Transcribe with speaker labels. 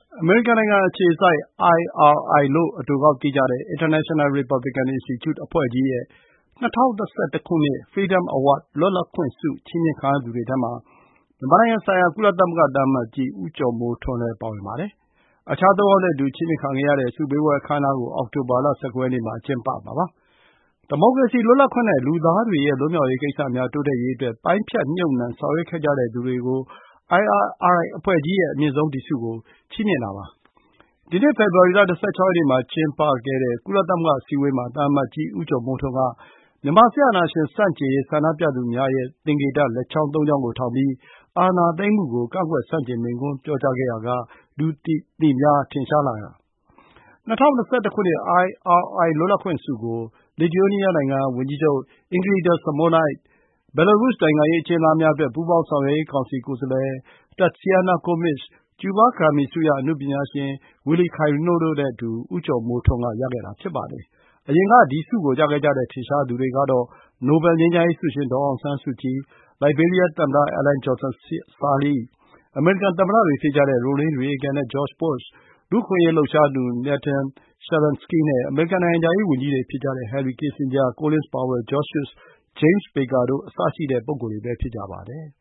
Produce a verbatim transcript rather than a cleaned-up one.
Speaker 1: အမေရိကန်နိုင်ငံအခြေစိုက် အိုင် အာር အိုင် လို့ အတိုကောက်သိကြတဲ့ International Republican Institute အဖွဲ့ကြီးရဲ့ ၂၀၂၁ ခုနှစ် Freedom Award လွတ်လပ်ခွင့်ဆု ချီးမြှင့်ခံရသူတွေထဲမှာ မြန်မာနိုင်ငံဆိုင်ရာ ကုလသမဂ္ဂသံအမတ်ကြီး ဦးကျော်မိုးထွန်းလည်း ပါဝင်ပါတယ်။ အခြား သုံး ယောက်နဲ့အတူ ချီးမြှင့်ခံခဲ့ရတဲ့ ဆုပေးပွဲအခမ်းအနားကို အောက်တိုဘာလ ၁၉ ရက်နေ့မှာ ကျင်းပမှာပါ။ ဒီမိုကရေစီ၊ လွတ်လပ်ခွင့်နဲ့ လူသားတွေရဲ့လွတ်မြောက်ရေးကိစ္စများ တိုးတက်ရေးအတွက် ပိုင်းဖြတ်မြှုပ်နှံဆောင်ရွက်ခဲ့ကြတဲ့သူတွေကို အိုင် အာር အိုင် အဖွဲ့ကြီးရဲ့ အမြင့်ဆုံး ဒီဆုကို ချီးမြှင့်တာပါ။ ဒီနှစ် ဖေဖော်ဝါရီလ ၂၆ ရက်နေ့မှာ ကျင်းပခဲ့တဲ့ ကုလသမဂ္ဂအစည်းအဝေးမှာ သံအမတ်ကြီး ဦးကျော်မိုးထွန်းက မြန်မာစစ်အာဏာရှင်ဆန့်ကျင်ရေး ဆန္ဒပြသူများရဲ့ သင်္ကေတ လက်ချောင်း သုံး ချောင်းကိုထောင်ပြီး အာဏာသိမ်းမှုကို ကန့်ကွက်ဆန့်ကျင်မိန့်ခွန်းပြောကြားခဲ့ရာက လူသိများ ထင်ရှားလာတာပါ။ ၂၀၂၁ ခုနှစ် အိုင် အာር အိုင် လွတ်လပ်ခွင့်ဆုကို လစ်သူယေးနီးယားနိုင်ငံ ဝန်ကြီးချုပ် Ingrida Simonet ၊ ဘယ်လာရုစ် နိုင်ငံရေးအကျဉ်းသားများအတွက် ပူးပေါင်းဆောင်ရွက်ရေးကောင်စီ ကိုယ်စားလှယ် Tatyana Komich ၊ ကျူးဘား ဂရမ်မီဆုရ အနုပညာရှင် Willy Quirino တို့နဲ့အတူ ဦးကျော်မိုးထွန်းက ရခဲ့တာ ဖြစ်ပါတယ်။ အရင်က ဒီဆုကို ရခဲ့ကြတဲ့ ထင်ရှားသူတွေကတော့ နိုဘယ်ငြိမ်းချမ်းရေးဆုရှင် ဒေါ်အောင်ဆန်းစုကြည်၊ လိုက်ဘေးရီးယားသမ္မတ Ellen Johnson Sirleaf ၊ အမေရိကန်သမ္မတတွေဖြစ်ကြတဲ့ Ronald Reagan နဲ့ George Bush ၊ လူ့အခွင့်အရေးလှုပ်ရှားသူ Nathan Sharansky နဲ့ အမေရိကန်နိုင်ငံခြားရေးဝန်ကြီးတွေဖြစ်ကြတဲ့ Henry Kissinger ၊ Collin Powell ၊ George Shultz ၊ James Baker တို့ အစရှိတဲ့ ပုဂ္ဂိုလ်တွေပဲ ဖြစ်ကြပါတယ်